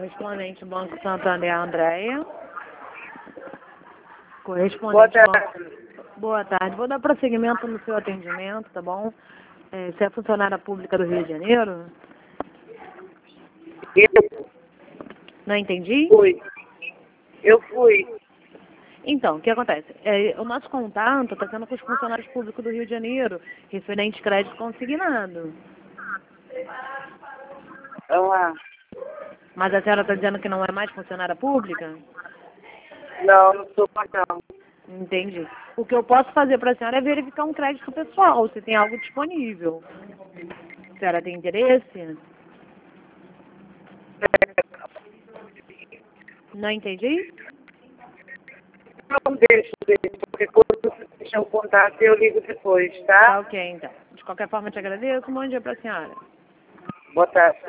Correspondente Banco Santander, Andréia. Boa Correspondente tarde. Banco... Boa tarde. Vou dar prosseguimento no seu atendimento, tá bom? Você é funcionária pública do Rio de Janeiro? Eu Não entendi? fui. Eu fui. Então, o que acontece? O nosso contato está sendo com os funcionários públicos do Rio de Janeiro, referente crédito consignado. Ah, Mas a senhora está dizendo que não é mais funcionária pública? não sou mais não. Entendi. O que eu posso fazer para a senhora é verificar um crédito pessoal, se tem algo disponível. A senhora tem interesse? Não entendi? Não deixo, porque quando você deixar o contato eu ligo depois, Tá tá? ok, então. De qualquer forma, eu te agradeço. Um bom dia para a senhora. Boa tarde.